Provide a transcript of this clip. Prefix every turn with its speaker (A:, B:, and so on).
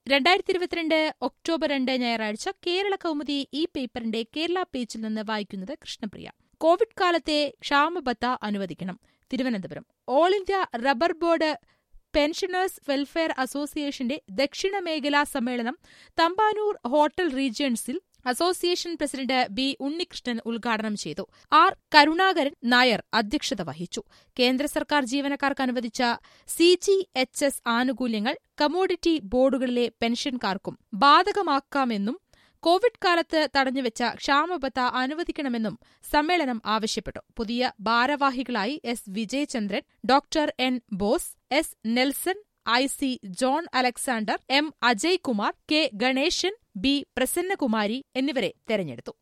A: 2022 October 2 ഞായറാഴ്ച കേരള കൗമുദി ഈ പേപ്പറിന്റെ കേരള പേജിൽ നിന്ന് വായിക്കുന്നത് കൃഷ്ണപ്രിയ. കോവിഡ് കാലത്തെ ക്ഷാമബത്ത അനുവദിക്കണം. Thiruvananthapuram. All India rubber board pensioners welfare അസോസിയേഷന്റെ ദക്ഷിണ മേഖലാ സമ്മേളനം തമ്പാനൂർ ഹോട്ടൽ റീജൻസിൽ അസോസിയേഷൻ പ്രസിഡന്റ് ബി ഉണ്ണികൃഷ്ണൻ ഉദ്ഘാടനം ചെയ്തു. ആർ കരുണാകരൻ നായർ അധ്യക്ഷത വഹിച്ചു. കേന്ദ്ര സർക്കാർ ജീവനക്കാർക്ക് അനുവദിച്ച CGHS ആനുകൂല്യങ്ങൾ കമ്മോഡിറ്റി ബോർഡുകളിലെ പെൻഷൻകാർക്കും ബാധകമാക്കാമെന്നും കോവിഡ് കാലത്ത് തടഞ്ഞുവെച്ച ക്ഷാമബത്ത അനുവദിക്കണമെന്നും സമ്മേളനം ആവശ്യപ്പെട്ടു. പുതിയ ഭാരവാഹികളായി S Vijayachandran, doctor N Bose, S Nelson, IC John Alexander, M Ajaykumar, K Ganesan, B Prasannakumari എന്നിവരെ തെരഞ്ഞെടുത്തു.